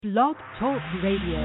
Blog Talk Radio.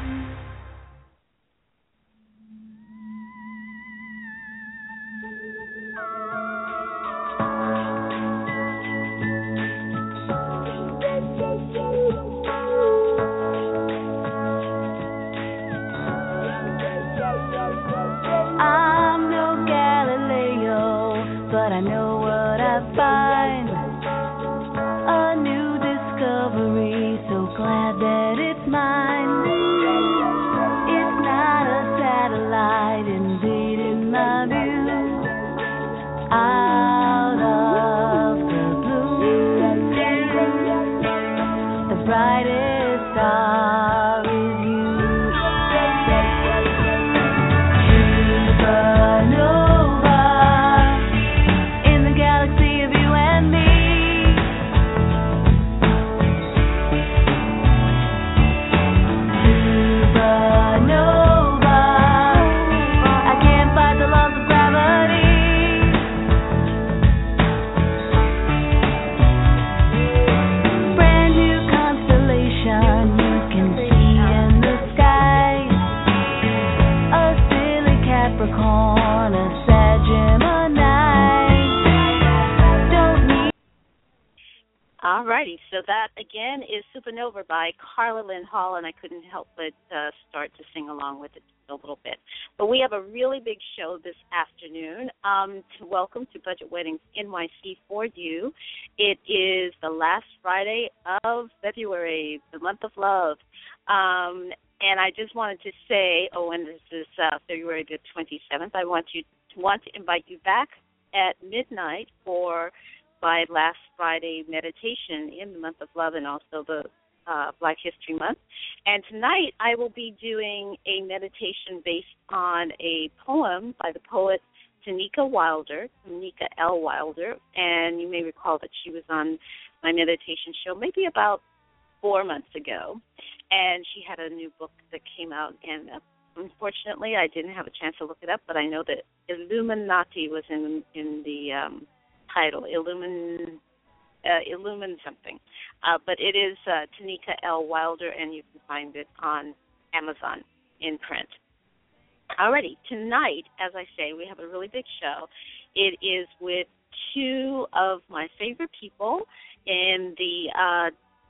So that, again, is Supernova by Carla Lynn Hall, and I couldn't help but start to sing along with it a little bit. But we have a really big show this afternoon. Welcome to Budget Weddings NYC for you. It is the last Friday of February, the month of love. And I just wanted to say, and this is February the 27th, I want to invite you back at midnight for my last Friday meditation in the month of love and also the Black History Month. And tonight I will be doing a meditation based on a poem by the poet Tanika Wilder, Tanika L. Wilder, and you may recall that she was on my meditation show maybe about 4 months ago, and she had a new book that came out, and unfortunately I didn't have a chance to look it up, but I know that Illuminati was in the title, Illumine something. But it is Tanika L. Wilder, and you can find it on Amazon in print. Alrighty, tonight, as I say, we have a really big show. It is with two of my favorite people in the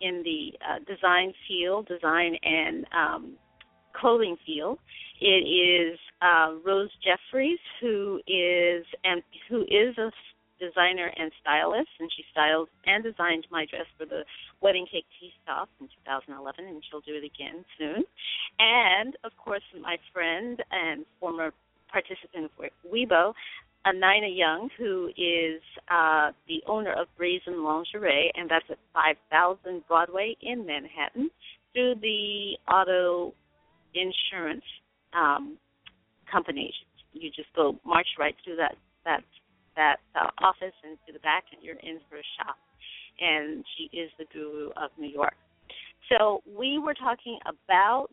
design field, design and clothing field. It is Rose Jeffries, who is a designer and stylist, and she styled and designed my dress for the Wedding Cake Tea-Off in 2011, and she'll do it again soon. And, of course, my friend and former participant of Weibo, Nina Young, who is the owner of Brazen Lingerie, and that's at 5000 Broadway in Manhattan, through the auto insurance company. You just go march right through that office and to the back, and you're in for a shop. And she is the guru of New York. So we were talking about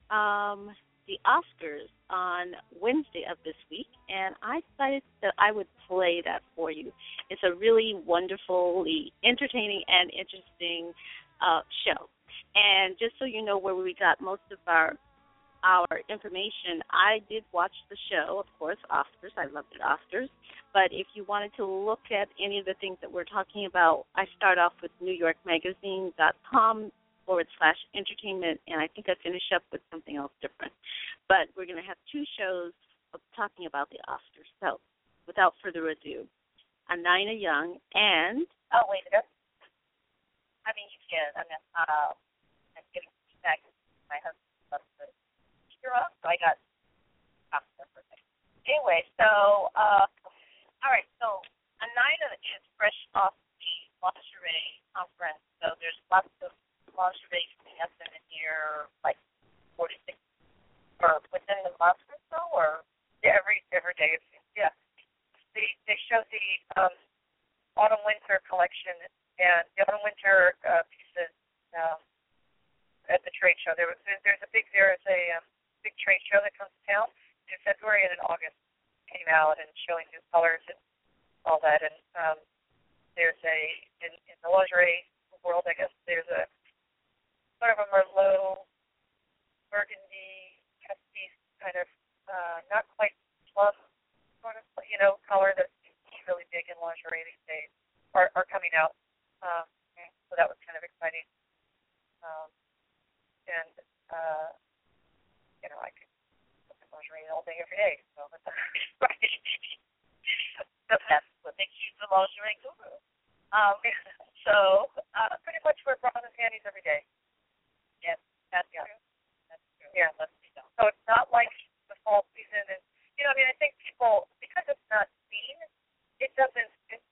the Oscars on Wednesday of this week, and I decided that I would play that for you. It's a really wonderfully entertaining and interesting show. And just so you know where we got most of our information, I did watch the show, of course, Oscars. I loved it, Oscars. But if you wanted to look at any of the things that we're talking about, I start off with NewYorkMagazine.com/entertainment, and I think I finish up with something else different. But we're going to have two shows of talking about the Oscars. So, without further ado, Nina Young and... Oh, wait a minute. I mean, you can. I'm getting feedback. My husband loves the speaker off, so I got Oscar for a second. Anyway, so... all right, so Nina is fresh off the lingerie conference, so there's lots of lingerie coming up in the near, like, 46, or within the month or so, or every day, it seems. Yeah. They show the autumn-winter collection, and the autumn-winter pieces at the trade show. There's a big trade show that comes to town in February and in August. Came out and showing new colors and all that, and there's in the lingerie world, I guess there's a sort of a Merlot, burgundy, cassis kind of, not quite plum sort of, color that's really big in lingerie these days are coming out. So that was kind of exciting. And I could look at lingerie all day, every day. So that's right. That's what makes you the lingerie guru. So pretty much wear bras and panties every day. Yes, that's true. That's true. Yeah, let's see. So it's not like the fall season is. I think people, because it's not seen, it doesn't. It's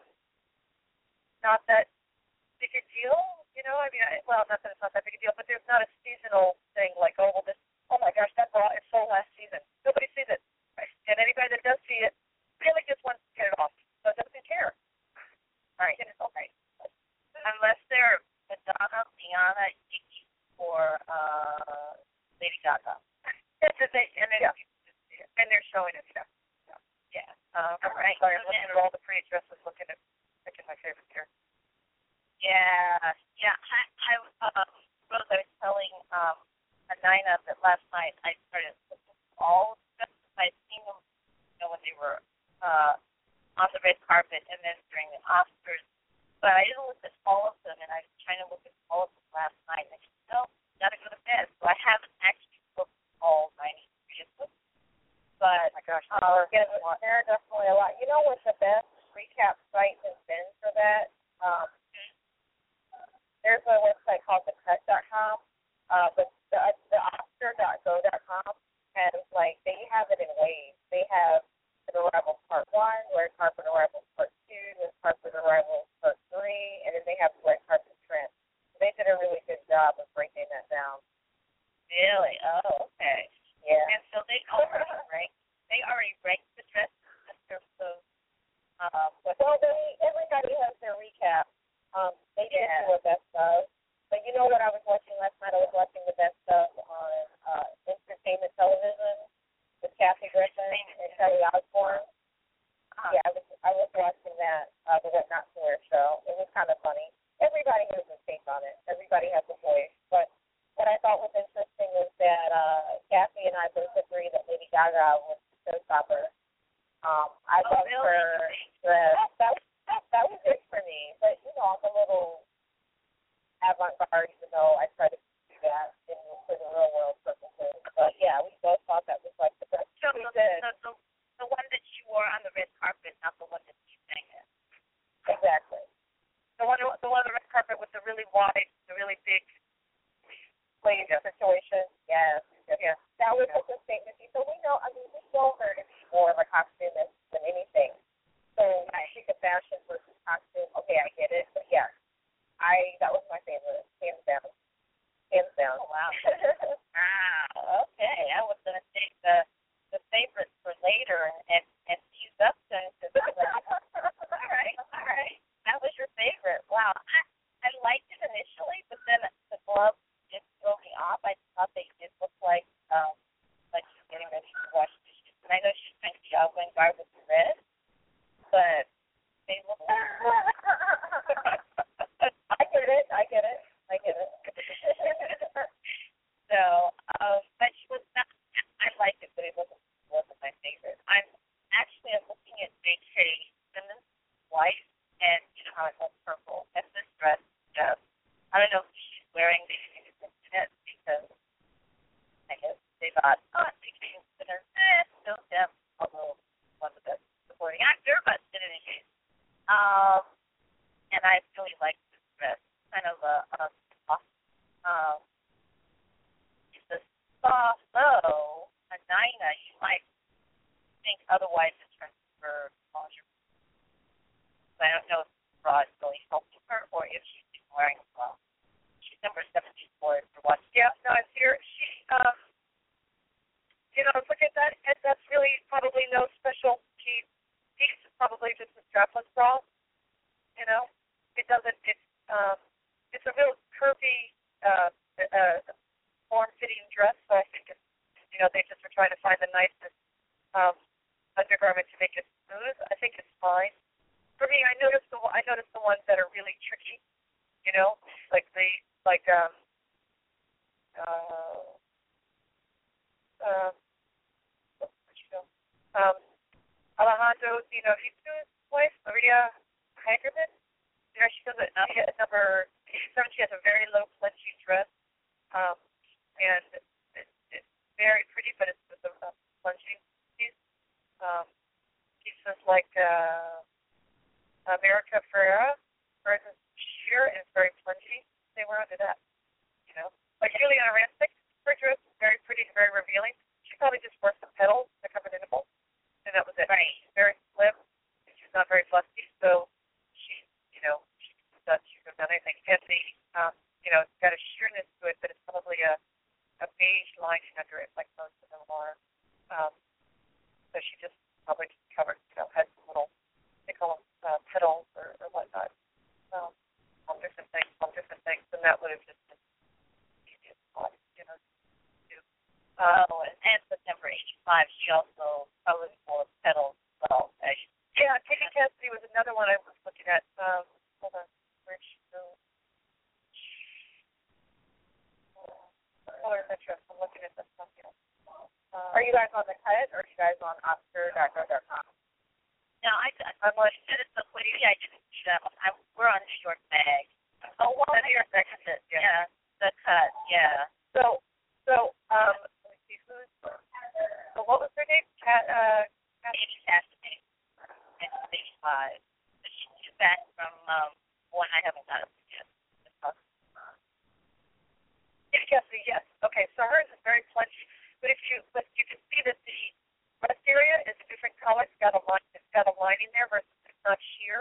not that big a deal. Not that it's not that big a deal, but there's not a seasonal thing like, oh my gosh, that bra is sold last season. Nobody sees it, right? And anybody that does see it really just wants to get it off, so it doesn't care. Right. Okay. Unless they're Madonna, Rihanna, Iggy, or Lady Gaga. And they're showing it. Yeah. All right. Sorry, I'm looking at all the pretty dresses, picking my favorite here. Yeah. Rose, I was telling Anina that last night I started looking at all the dresses. I'd seen them, when they were on the red carpet and then during the Oscars. But I didn't look at all of them, and I was trying to look at all of them last night. And I said, no, gotta go to bed. So I haven't actually looked at all 93 of them. But oh my gosh, there are definitely a lot. You know what the best recap site has been for that? There's a website called thecut.com, but the Oscar.go.com has, they have it in waves. They have the Arrival Part 1, Red Carpet Arrival Part 2, Red Carpet Arrival Part 3, and then they have Red Carpet Trend. They did a really good job of breaking that down. Really? Oh, okay. Yeah. And so they already ranked the dresses in terms of, everybody has their recap. They did do a best of. But you know what I was watching last night? I was watching the best of on entertainment television with Kathy Griffin and Kelly Osbourne. Yeah, I was watching that, the What Not to Wear show. It was kind of funny. Everybody has a take on it. Everybody has a voice. But what I thought was interesting was that Kathy and I both agree that Lady Gaga was the showstopper. I love her dress. That was good for me. But, I'm a little avant-garde, even though I try to do that for the real world purposes. But, yeah, we both thought that was the best. So the one that she wore on the red carpet, not the one that she sang in. Exactly. The one on the red carpet with the really wide, the really big slave situation. Yes. Yeah. That was such a statement. So we know her to be more of a costumeist than anything. So she could fashion versus costume. Okay, I get it. But yeah, that was my favorite, hands down. Oh, wow. Wow. Okay, I was gonna take the favorite for later and tease up things. All right. That was your favorite. Wow. I liked it initially, but then the glove just threw me off. I thought they did look like she's getting ready to wash dishes. And I know she's trying to be avant-garde with the red, but they look I get it. So, but she was not, I liked it, but it wasn't my favorite. I'm looking at J.K. Simmons' wife, and how it has purple. And this dress, just, I don't know if she's wearing the internet because I guess they thought, J.K. Simmons, still Jeff, although was the best supporting actor, but in any case. And I really liked this dress. Kind of a soft, it's a soft, though, a Nina, you might think otherwise in terms of her lingerie. But I don't know if the bra is really helping her or if she's been wearing a bra. She's number 74 if you're watching. Yeah, no, I'm here. She, look at that. And that's really probably no special piece. It's probably just a strapless bra. It doesn't, it's a real curvy, form-fitting dress, so I think it's, they just are trying to find the nicest undergarment to make it smooth. I think it's fine. For me, I noticed the ones that are really tricky, like where'd she go? Alejandro Zinovicu's wife, Maria Hagerman. She does it at number 7. She has a very low plenchy dress, and it's very pretty, but it's with a plunging piece. Pieces like America Ferrera, hers is sheer and it's very plungy. They were under that, Like Juliana Rancic, her dress is very pretty and very revealing. She probably just wore some petals that covered the nipple, and that was it. Right. She's very slim, and she's not very flusty, so she could have done anything. And it's got a sheerness to it, but it's probably a beige lining under it, like most of them are. So she just probably just covered, had some little, they call them petals or whatnot. All different things, and that would have just been easy as well, to do. And with number 85, she also probably wore petals as well. Yeah, Katie Cassidy was another one I was looking at. Hold on, where'd she go? Color of interest. I'm looking at this stuff here. Are you guys on the cut, or are you guys on Oscar.go.com? No, I'm on. What do you? I didn't see that one. We're on Short Bag. Oh, well, that's your section. Yeah, the cut. Yeah. So, let me see who's. So, what was her name? Katie Cassidy. And 85. She's back from one I haven't got up yet. Katie Cassidy, yes. Okay, so hers is very plunchy, but you can see that the breast area is a different color. It's got a lining there versus it's not sheer.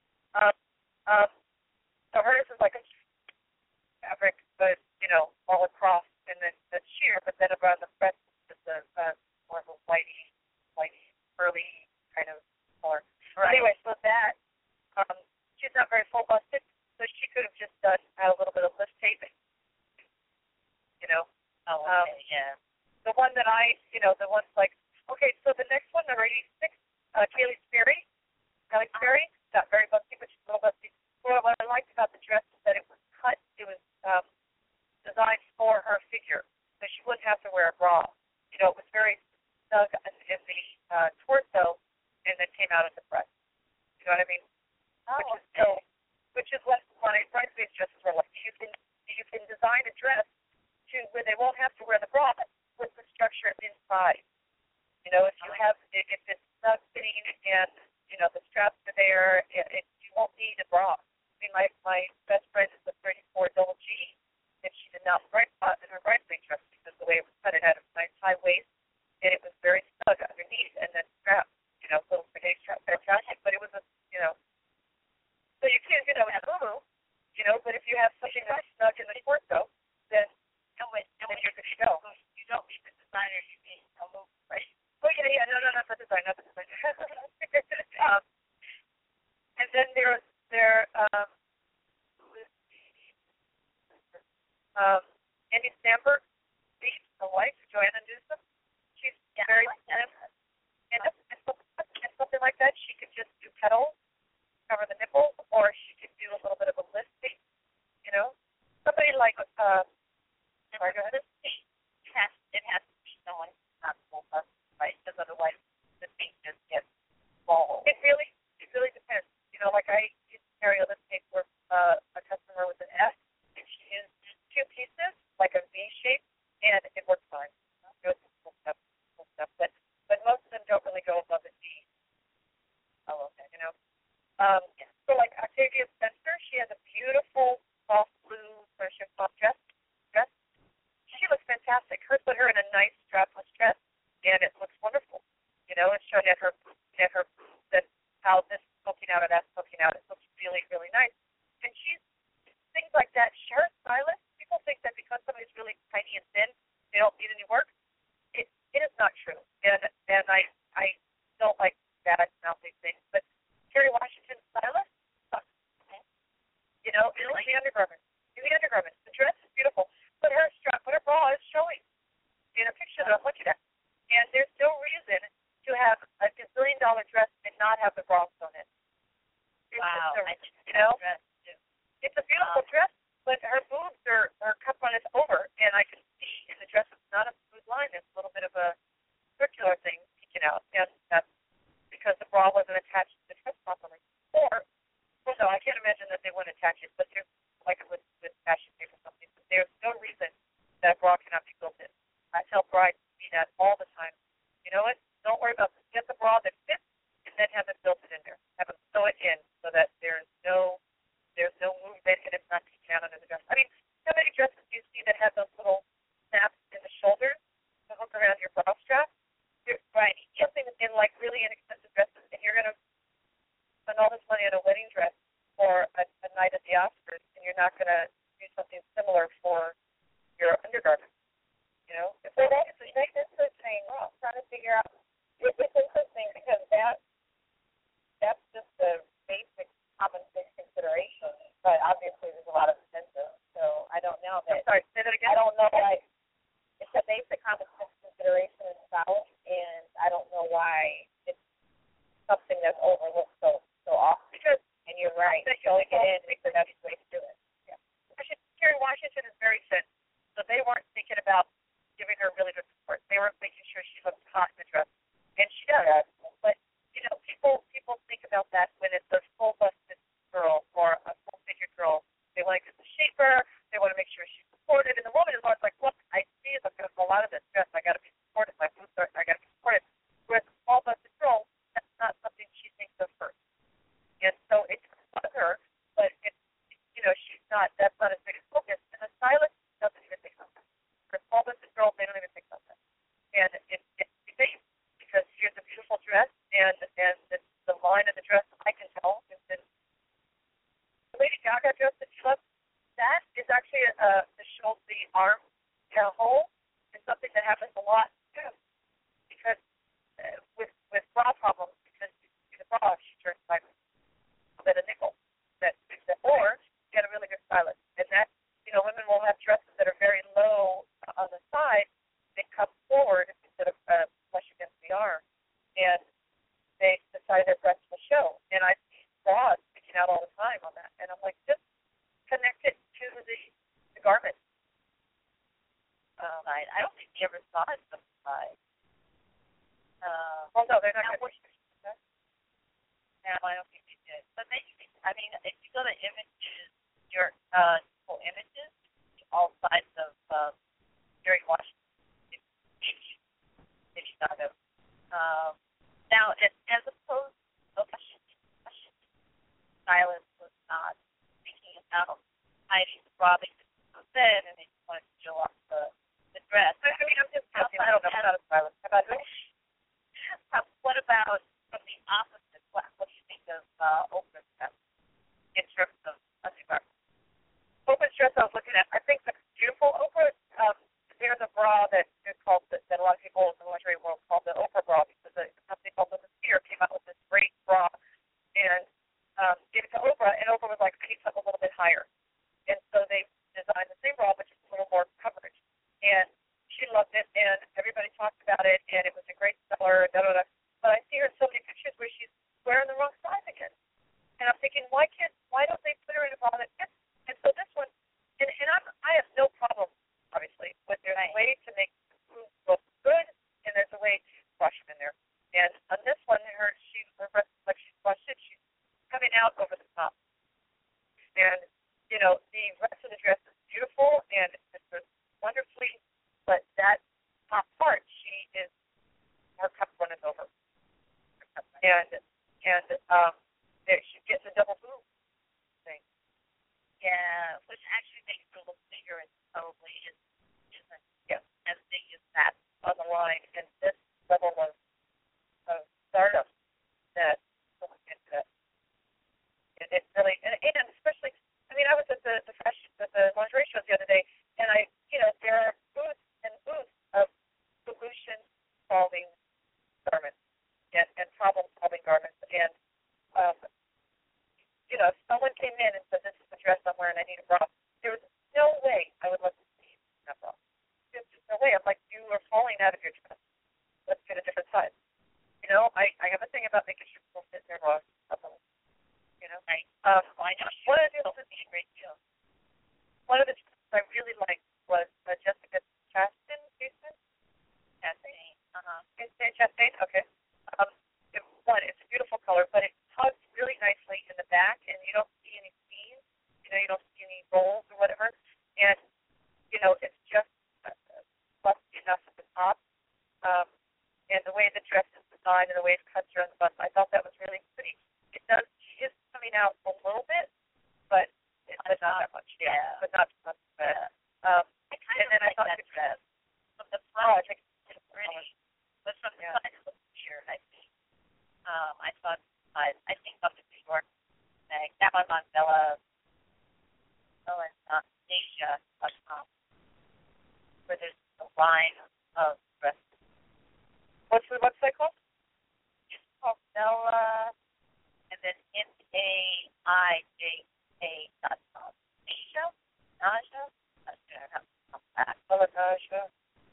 So hers is like a fabric, but all across, and then that's sheer. But then around the breast is more of a whitey, pearly kind of color. Right. Anyway, so that she's not very full busted, so she could have just done a little bit of list taping. Oh, okay, yeah. The one that the one's like, okay, so the next one, number 86, Kaylee Sperry. Kaylee Sperry, not very busty, but she's a little busty. Well, what I liked about the dress is that it was designed for her figure, so she wouldn't have to wear a bra. It was very snug in the torso, and then came out at the breast. You know what I mean? Oh, Which is what my bridesmaids dresses were like. You can design a dress to where they won't have to wear the bra with the structure inside. If it's snug fitting and the straps are there, you won't need a bra. I mean, my best friend is a 34 double G, and she did not wear in her bridesmaid dress because the way it was cut, it had a nice high waist, and it was very snug underneath, and then straps, little spaghetti straps, fantastic. But it was so you can't do that with a boo-boo, but if you have something that's snug in the torso, then you're good to go. You don't need the designer, you need a move, right? Oh, yeah, no, not the design, and then there's Andy Stamberg, the wife, Joanna Newsom. She's very and something like that. She could just do petals, cover the nipples, or she could do a little bit of a listing. Somebody like sorry, go ahead. It has to be someone not full bust, right? Because otherwise the thing just gets bald. It really depends. Like I used to carry a lip tape for a customer with an S, and she used 2 pieces, like a V shape, and it worked fine. It was cool stuff. But most of them don't really go above a D. Oh, okay. So like Octavia Spencer, she has a beautiful soft blue or chiffon dress. She looks fantastic. Put her in a nice strapless dress, and it looks wonderful. It's showing at her that how this is poking out or that's poking out. It looks really, really nice. And she's things like that. Her stylist, people think that because somebody's really tiny and thin, they don't need any work. It is not true. And I don't like bad mouthing things. But Kerry Washington's stylist, in the undergarments. The dress is beautiful. But her bra is showing in a picture that I'm looking at. And there's no reason to have a $1 gazillion dress that bra cannot be built in. I tell brides to do that all the time. You know what? Don't worry about this. Get the bra that fits and then have them built it in there. Have them sew it in so that there's no movement and it's not taken out under the dress. I mean, how many dresses do you see that have those little snaps in the shoulders to hook around your bra strap? Right. Something in like really inexpensive dresses, and you're going to spend all this money on a wedding dress for a night at the Oscars, and you're not going to do something similar for your undergarment. You know? So that's interesting. I'm trying to figure out. It's interesting because that's just the basic common sense consideration, but obviously there's a lot of incentives. So I don't know. I'm sorry, say that again. I don't know why. It's a basic common sense consideration in the South, and I don't know why it's something that's overlooked so often. Because, and you're right. Showing it in is the best way to do it. Yeah. Kerry Washington is very thin, so they weren't thinking about giving her really good support. They were making sure she looked hot in the dress, and she does. Yeah. But people think about that when it's a full-busted girl or a full-figured girl. They want to get the shaper. They want to make sure she's supported. And the woman is always like, look, I see I'm going to fall out of this dress. I got to be supported. My boobs are. I got to be supported. Whereas a small-busted girl, that's not something she thinks of first. And so it's about her, but it's she's not. That's not as big a focus. And the stylist doesn't even think of that. For a small-busted girl, they don't even think of that. And it's safe because here's a beautiful dress, and the line of the dress I can tell is that the Lady Gaga dress that she loves. That is actually the arm hole is something that happens a lot too, because with bra problems, because the bra she turns sideways, at a nickel, or get a really good stylist, and that women will have dresses that are very low on the side, they come forward instead of flush against the arm, and they decide their breasts will show, and I see bras sticking out all the time on that, and I'm like, just connect it to the garment. Right. I don't think he ever saw it from the side. No, they're not going to. No, I don't think they did. But maybe, if you go to images, your full images, all sides of Kerry Washington, maybe not of. Now, as opposed to stylist was not thinking about hiding the bra because it was thin and they just wanted to show off the dress. I'm just guessing. I don't know. I'm not a stylist. How about you? What about from the opposite? What do you think of Oprah's dress in terms of undergarments? Oprah's dress I was looking at, I think that's beautiful. Oprah, there's a bra that is called that a lot of people in the lingerie world call the Oprah bra because the company called the Sphere came out with this great bra and gave it to Oprah, and Oprah was like, I need something a little bit higher. And so they designed the same bra, but just a little more coverage. And she loved it, and everybody talked about it, and it was a great seller, da-da-da. But I see her in so many pictures where she's wearing the wrong size again. And I'm thinking, why don't they put her in a bra that fits? And so this one, and I have no problem, obviously, but there's a way to make the food look good, and there's a way to brush them in there. And on this one, her breast looks like she's brushed it. She's coming out over the top. And, the rest of the dress is beautiful, and it's wonderfully, but that top part, her cup runneth over. And she gets a double boob thing. Yeah, which actually makes her look bigger and probably isn't as big as that on the line. And this level of stardom that someone gets it. It really, and especially, I was at the lingerie shows the other day, and there are booths and booths of solution-solving garments and problem-solving garments. And, if someone came in and said, this is the dress I'm wearing, I need a bra, there was no way I would let them see that bra. There's just no way. I'm like, you are falling out of your dress. Let's get a different size. I have a thing about making sure people fit their bras. Right. I know. One of the deals would be a great deal. One of the dresses I really liked was Jessica Chastain. Chastain. Is it Chastain? Okay. It's a beautiful color, but it tugs really nicely in the back, and you don't see any seams. You don't see any rolls or whatever. And, it's just the dress is designed and the waist cuts are on the bust. I thought that was really pretty. She is coming out a little bit, but it's not that much. Yeah, but not too much. I kind of like that dress. From the front, it's pretty. But from the side, it looks weird, I think. I thought, I think of the New York bag. That one's on Bella. And Asia.com, where there's a line of dresses. What's the website called? It's called Bella, and then NAIJA.com. Asia? Naja? Not sure. I have to come back. Bella Naja.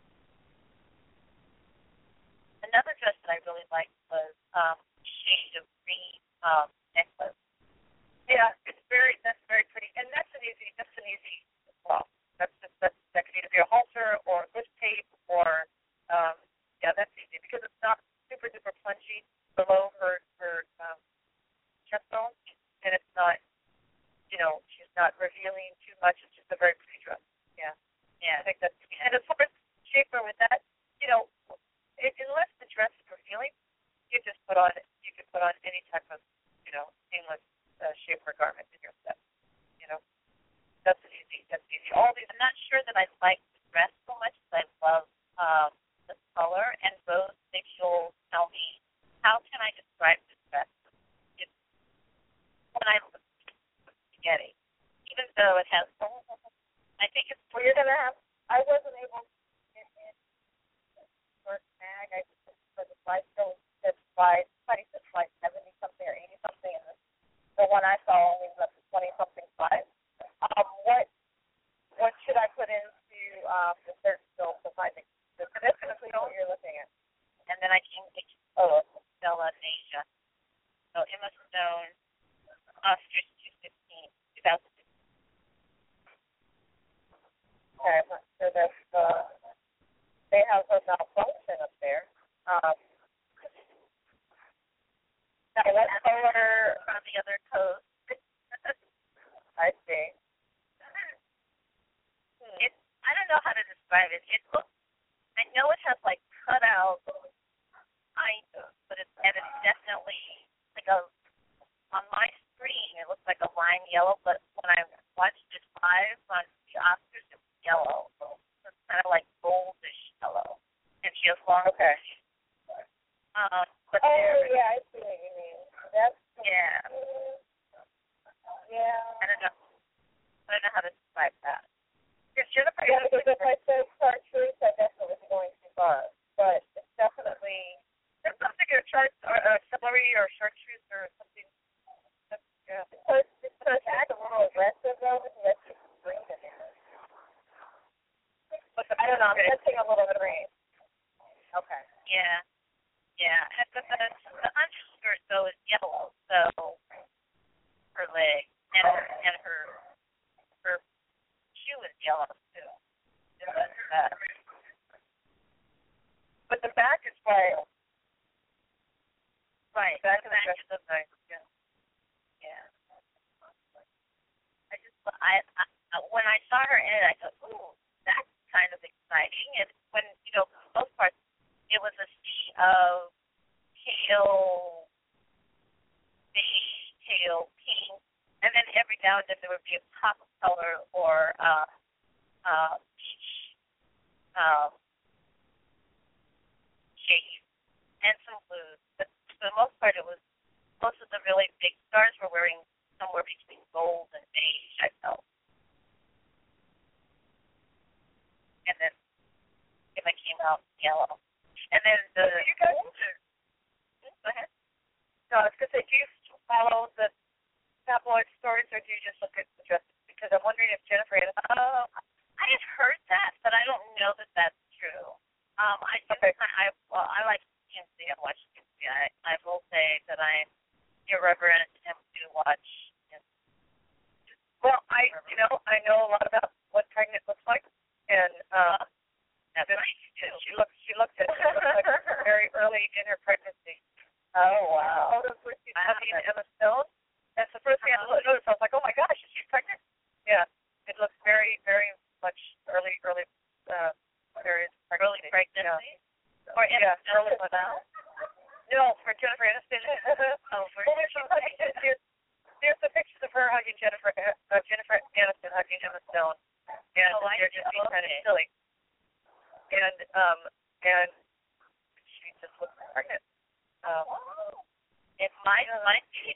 Another dress that I really liked was shade of green necklace. Yeah, that's very pretty, and that's an easy well. That could either be a halter or a bush tape or that's easy because it's not super duper punchy below her chest bone, and it's not she's not revealing too much. It's just a very pretty dress. Yeah. I think that's and as far as shaper with that, unless the dress is revealing, you could put on any type of seamless shaper garment in your set. That's easy. All these. I'm not sure that I like the dress so much as I love the color. And Rose, if you'll tell me, how can I describe this dress? It's when I look at spaghetti, even though it has. I think it's. Well, you're gonna have. I wasn't able to get in the first mag. I just for the slide show it's slide 70 something or 80 something, and the one I saw only was up to 20 something slides. What should I put into the search still to find it? That's what you're looking at. And then I can get Bella and Asia. So Emma Stone, Ostrich 2015. Okay, so that's they have a malfunction up there. Now what color On the other coast. I see. I don't know how to describe it. It looks. I know it has like cutout kind of, but it's definitely like on my screen it looks like a lime yellow, but when I watched it live on the Oscars it was yellow. So it's kind of like goldish yellow. And she has long Okay. but I see what you mean. That's yeah. yeah. I don't know how to describe that. Jennifer, because if I said chartreuse, I definitely was going too far. But it's definitely there's something in chartreuse or celery or chartreuse or something. Yeah. It's a little aggressive though. Let's just green in there. But I don't know. I'm missing a little green. Okay. Yeah. But the underskirt though is yellow, so her leg and her shoe is yellow too. But the back is white. Right. Back The of the back dress is is nice. yeah. I when I saw her in it, I thought, ooh, that's kind of exciting. And when for the most part, it was a sea of pale beige, pale pink, and then every now and then there would be a pop of color or peach shade and some blues. But for the most part, it was most of the really big stars were wearing somewhere between gold and beige, I felt. And then if I came out yellow. And then the you guys go ahead. No, I was gonna say, do you follow the tabloid stories or do you just look at the dresses? Because I'm wondering if Jennifer had I had heard that, but I don't know that that's true. I like Kinsey. I watch Kinsey. I will say that I'm irreverent and do watch. Well, I know a lot about what pregnant looks like, and That's nice too. she looked at like very early in her pregnancy. Oh wow. Photos where she's hugging Emma Stone. That's the first thing I noticed. I was like, oh my gosh, is she pregnant? Yeah, it looks very, very much early pregnancy. Early pregnancy. Yeah. Or Emma Yeah, Stone early as well. No, for Jennifer Aniston. There's the pictures of her hugging Jennifer Aniston hugging Emma Stone, and they're just being kind of silly. And she just looks pregnant. It might be.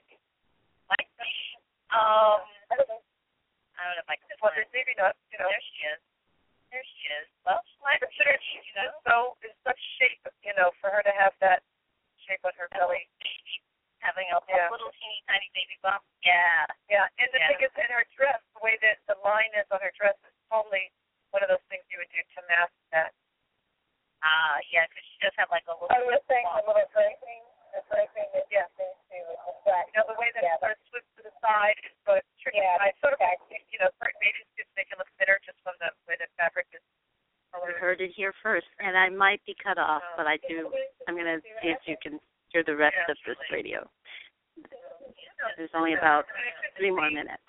I don't know if I can. Well, maybe not. There she is. Well, she might consider she's in such shape, for her to have that shape on her belly. Having a little teeny tiny baby bump. Yeah. Yeah, and the thing is, in her dress, the way that the line is on her dress is totally one of those things you would do to mask that. Yeah, because she does have like a little. I was saying a little draping. The draping is things to distract. The way that it sort of slips to the side is so it's tricky. I sort of, maybe it's make it look thinner just from the way the fabric is. You heard it here first, and I might be cut off, but I'm going to see if you can hear the rest of this radio. There's only about 3 more minutes.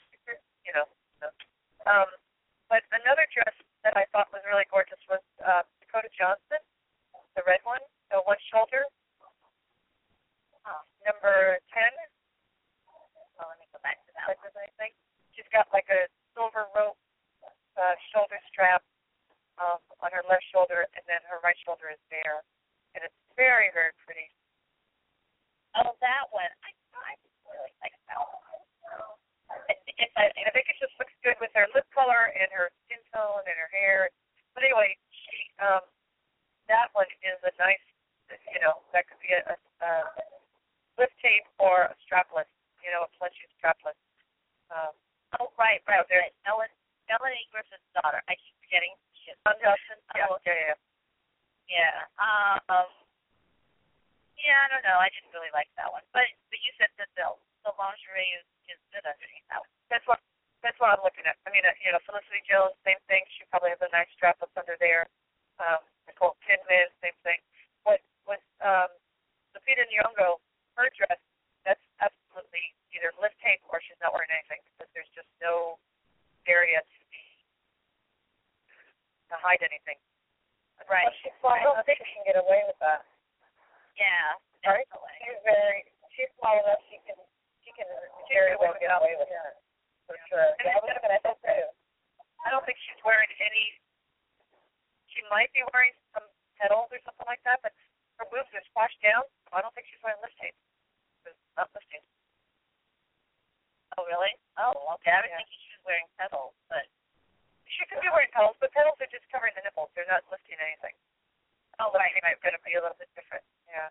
But another dress that I thought was really gorgeous was Dakota Johnson, the red one, the one shoulder, number 10. Oh, let me go back to that one. I think she's got like a silver rope shoulder strap on her left shoulder, and then her right shoulder is bare, and it's very, very pretty. Oh, that one. I really like that one. I think it just looks good with her lip color and her skin tone and her hair. But anyway, that one is a nice, that could be a lift tape or a strapless, a plushie strapless. Right. Melanie Griffin's daughter. I keep forgetting. Johnson. Yeah. I don't know. I didn't really like that one. But you said that the lingerie is good underneath that one. That's what I'm looking at. I mean, Felicity Jones, same thing. She probably has a nice strap up under there. Nicole Kidman, same thing. What was Lupita Nyong'o, her dress, that's absolutely either lift tape or she's not wearing anything because there's just no area to hide anything. Right. I don't think she can get away with that. Yeah. Right? She's small enough she can very well get away with it. For sure. I don't think she's wearing any. She might be wearing some petals or something like that, but her boobs are squashed down. So I don't think she's wearing lift tape. It's not lift tape. Oh, really? Oh, okay. I was thinking she was wearing petals, but she could be wearing petals, but petals are just covering the nipples. They're not lifting anything. Oh, right. It's going to be a little bit different. Yeah.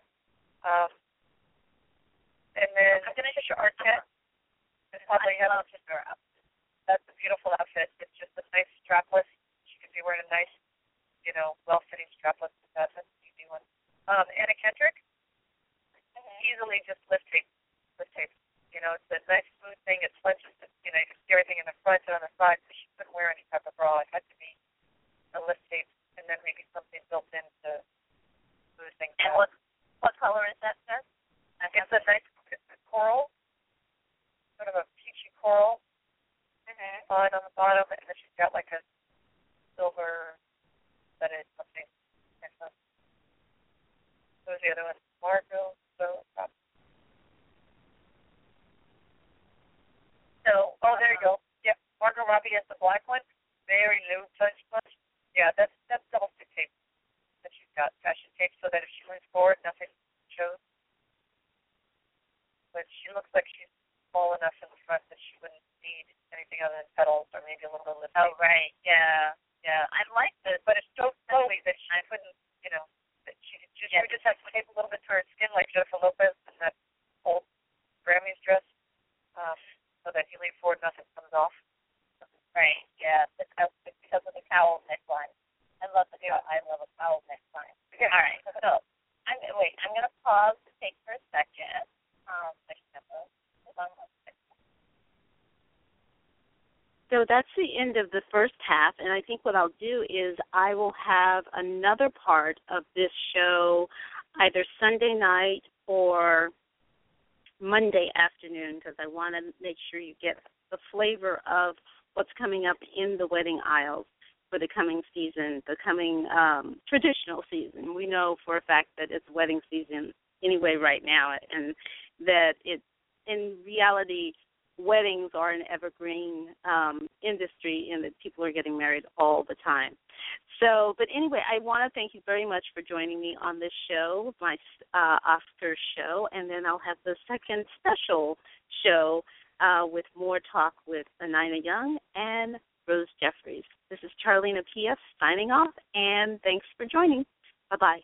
And then Patricia Arquette is probably I love her outfit. That's a beautiful outfit. It's just a nice strapless. She could be wearing a nice, well-fitting strapless. That's an easy one. Anna Kendrick, easily just lift tape. It's a nice smooth thing. It flinches. You can see everything in the front and on the side. So she couldn't wear any type of bra. It had to be a lift tape, and then maybe something built in to smooth things out. And what color is that, sir? It's a nice coral, sort of a peachy coral line on the bottom, and then she's got like a silver studded something. What was the other one? Margot. There you go. Yep, Margot Robbie has the black one. Very nude touch. Yeah, that's double stick tape that she's got. Fashion tape so that if she leans forward, nothing shows. But she looks like she's small enough in the front that she wouldn't need anything other than petals or maybe a little bit of lip tape. Oh, right. Yeah. I like this. But it's so flowy that she couldn't, that she would just have to tape a little bit to her skin like Jennifer Lopez in that old Grammys dress so that you lean forward, nothing comes off. Right. Yeah. Because of the cowl neckline. I love a cowl neckline. Yeah. All right. So, I'm going to pause to take for a second. So that's the end of the first half, and I think what I'll do is I will have another part of this show either Sunday night or Monday afternoon because I want to make sure you get the flavor of what's coming up in the wedding aisles for the coming season, the coming traditional season. We know for a fact that it's wedding season anyway right now, and that in reality, weddings are an evergreen industry, and that people are getting married all the time. So, but anyway, I want to thank you very much for joining me on this show, my Oscar show, and then I'll have the second special show with more talk with Anina Young and Rose Jeffries. This is Charlena P.S. signing off, and thanks for joining. Bye-bye.